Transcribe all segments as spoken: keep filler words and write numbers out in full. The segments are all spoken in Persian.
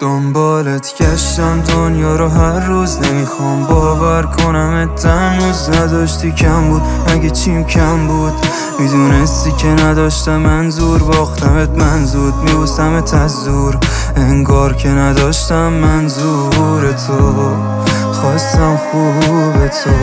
دنبالت گشتم دنیا رو هر روز، نمیخوام باور کنم هنوز نداشتی. کم بود مگه چیم کم بود؟ میدونستی که نداشتم منظور، باختمت من زود میبوسمت از زور، انگار که نداشتم منظور تو، خواستم خوب تو.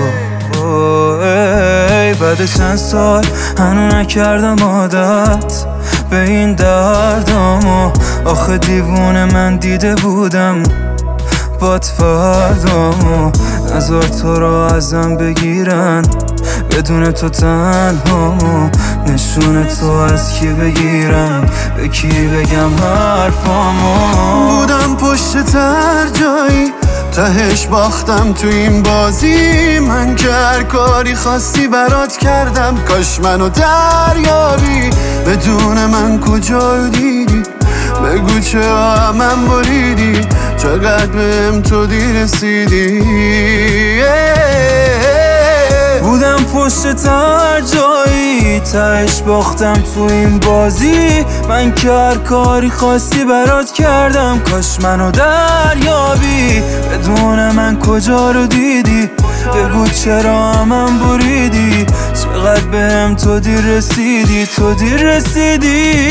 ای بعد چند سال هنو نکردم عادت به این دردامو، آخه دیوونه من دیده بودم باد فردامو، نذار تو رو ازم بگیرن بدون تو تنهامو، نشون تو از کی بگیرم به کی بگم حرفامو. بودم پشت تر جایی تهش باختم تو این بازی، من که هر کاری خواستی برات کردم، کاش منو دریابی بدون من کجا دیدی، بگو چرا من بریدی، چقدر بهم تو دیر رسیدی. بودم پشت تر جایی تهش باختم تو این بازی، من که هر کاری خواستی برات کردم، کاش منو دریابی بدون من کجا رو دیدی، بگو چرا من بریدی، چقدر بهم تو دیر رسیدی، تو دیر رسیدی.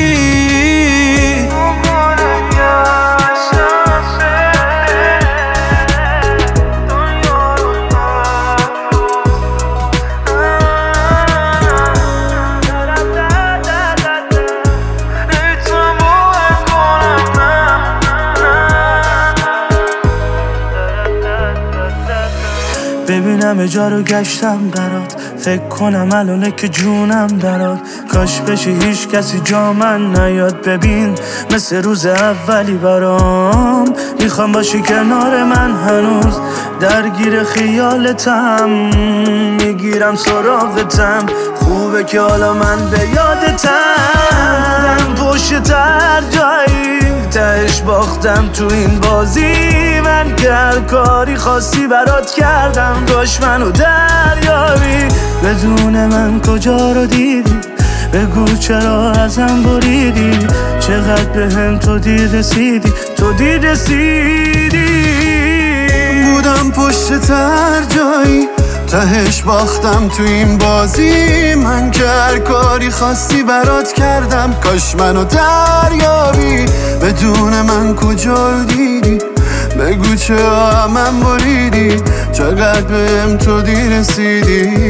ببینم اجا رو گشتم برات، فکر کنم الانه که جونم درات، کاش بشی هیچ کسی جا من نیاد، ببین مثل روز اولی برام، میخوام باشی کنار من هنوز، درگیر خیالتم میگیرم سراغتم، خوبه که حالا من به یادتم. پشت تر جایی تهش باختم تو این بازی، من که هر کاری خواستی برات کردم، کاش منو دریابی بدون من کجا رو دیدی، بگو چرا ازم بریدی، چقدر بهم تو دیر رسیدی، تو دیر رسیدی. بودم پشت تر جایی تهش باختم تو این بازی، من که هر کاری خواستی برات کردم، کاش منو دریابی بدون من کجا رو دیدی، بگو چرا من بریدی، چقدر بهم تو دیر رسیدی.